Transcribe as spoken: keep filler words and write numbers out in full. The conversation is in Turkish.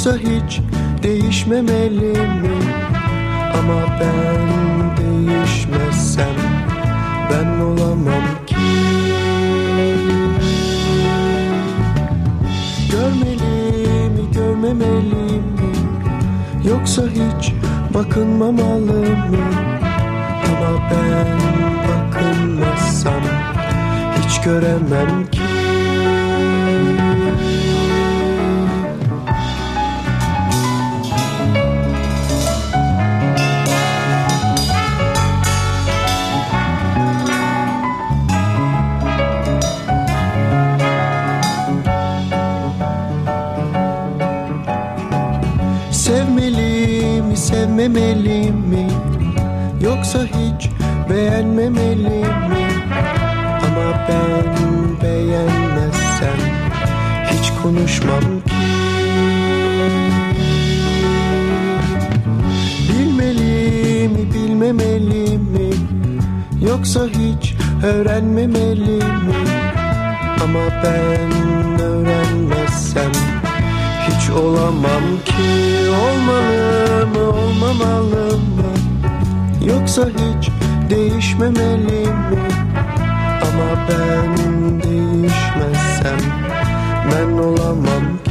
Yoksa hiç değişmemeli mi? Ama ben değişmezsem ben olamam ki. Görmeli mi, görmemeli mi? Yoksa hiç bakınmamalı mı? Ama ben bakınmazsam hiç göremem ki. Sevmeli mi, sevmemeli mi? Yoksa hiç beğenmemeli mi? Ama ben beğenmezsem hiç konuşmam ki. Bilmeli mi, bilmemeli mi? Yoksa hiç öğrenmemeli mi? Ama ben öğrenmezsem hiç olamam ki. Olmalı mı, olmamalı mı? Yoksa hiç değişmemeli mi? Ama ben değişmezsem ben olamam ki.